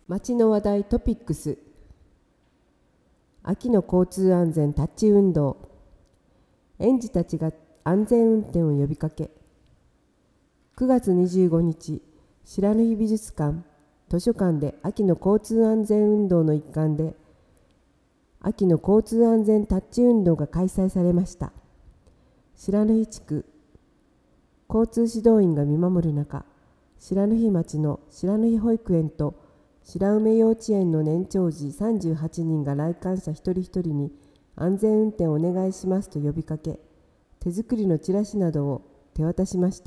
街の話題トピックス。秋の交通安全タッチ運動。園児たちが安全運転を呼びかけ。9月25日、白縫美術館、図書館で秋の交通安全運動の一環で、秋の交通安全タッチ運動が開催されました。白縫地区交通指導員が見守る中、白縫町の白縫保育園と白梅幼稚園の年長児38人が来館者一人一人に安全運転をお願いしますと呼びかけ、手作りのチラシなどを手渡しました。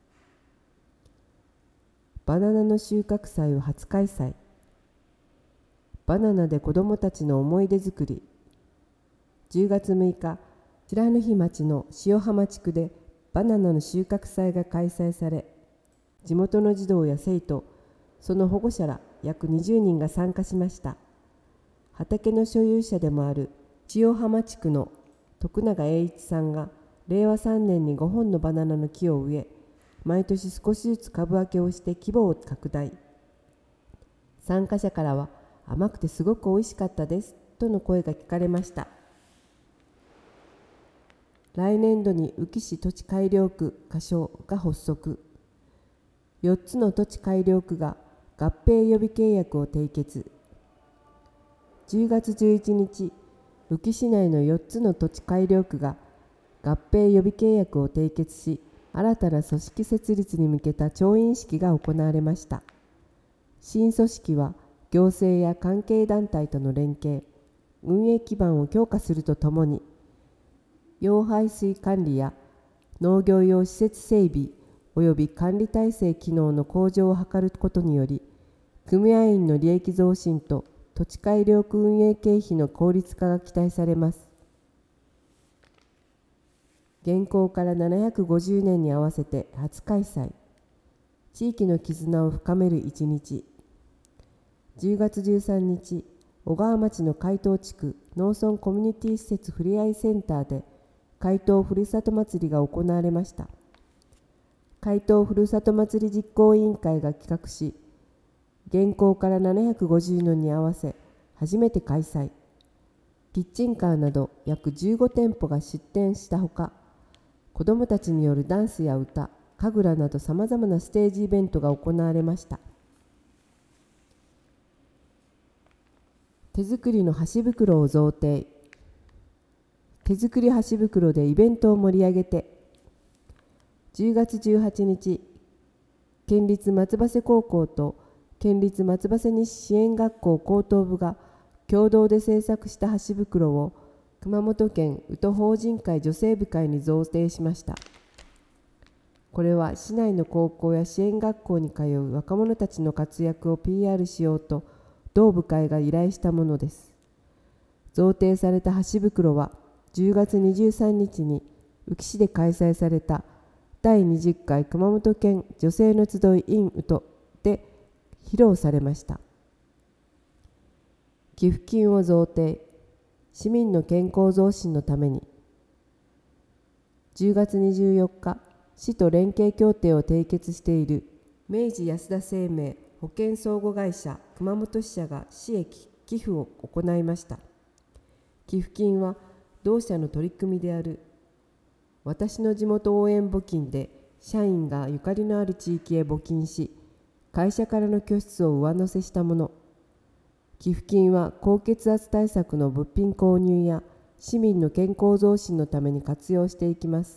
バナナの収穫祭を初開催。バナナで子どもたちの思い出作り。10月6日、白縫町の塩浜地区でバナナの収穫祭が開催され、地元の児童や生徒、その保護者ら約20人が参加しました。畑の所有者でもある塩浜地区の徳永栄一さんが令和3年に5本のバナナの木を植え、毎年少しずつ株分けをして規模を拡大。参加者からは甘くてすごくおいしかったですとの声が聞かれました。来年度に宇城市土地改良区仮称が発足。4つの土地改良区が合併予備契約を締結。10月11日、宇城市内の4つの土地改良区が合併予備契約を締結し、新たな組織設立に向けた調印式が行われました。新組織は行政や関係団体との連携、運営基盤を強化するとともに、用排水管理や農業用施設整備および管理体制機能の向上を図ることにより、組合員の利益増進と土地改良区運営経費の効率化が期待されます。現行から750年に合わせて初開催。地域の絆を深める一日。10月13日、小川町の海東地区農村コミュニティ施設ふれあいセンターで海東ふるさと祭りが行われました。海東ふるさと祭り実行委員会が企画し、現行から750年に合わせ初めて開催。キッチンカーなど約15店舗が出店したほか、子どもたちによるダンスや歌、神楽などさまざまなステージイベントが行われました。手作りの箸袋を贈呈。手作り箸袋でイベントを盛り上げて。10月18日、県立松葉瀬高校と県立松葉瀬西支援学校高等部が共同で制作した箸袋を熊本県宇土法人会女性部会に贈呈しました。これは市内の高校や支援学校に通う若者たちの活躍を PR しようと同部会が依頼したものです。贈呈された箸袋は10月23日に宇城市で開催された第20回熊本県女性の集い in 宇土で披露されました。寄付金を贈呈。市民の健康増進のために。10月24日、市と連携協定を締結している明治安田生命保険相互会社熊本支社が市へ寄付を行いました。寄付金は同社の取り組みである私の地元応援募金で社員がゆかりのある地域へ募金し、会社からの拠出を上乗せしたもの。寄付金は高血圧対策の物品購入や市民の健康増進のために活用していきます。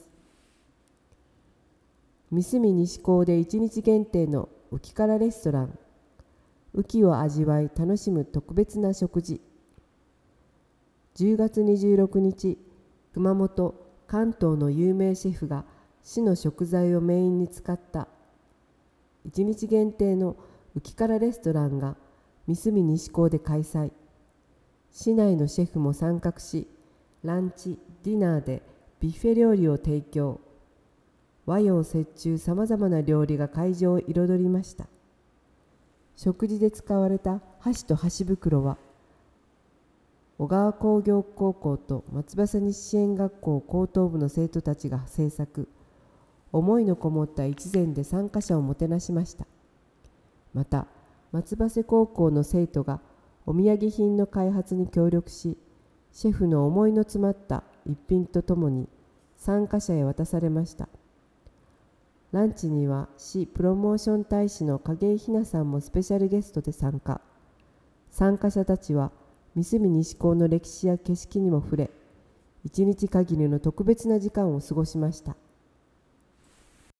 三隅西高で1日限定の浮きからレストラン。浮きを味わい楽しむ特別な食事。10月26日、熊本関東の有名シェフが市の食材をメインに使った1日限定の浮きからレストランが三隅西高で開催。市内のシェフも参画し、ランチ・ディナーでビュッフェ料理を提供。和洋折衷さまざまな料理が会場を彩りました。食事で使われた箸と箸袋は小川工業高校と松葉瀬西支援学校高等部の生徒たちが制作。思いのこもった一膳で参加者をもてなしました。また松葉瀬高校の生徒がお土産品の開発に協力し、シェフの思いの詰まった一品とともに参加者へ渡されました。ランチには市プロモーション大使の景井ひなさんもスペシャルゲストで参加。参加者たちは三隅西高の歴史や景色にも触れ、一日限りの特別な時間を過ごしました。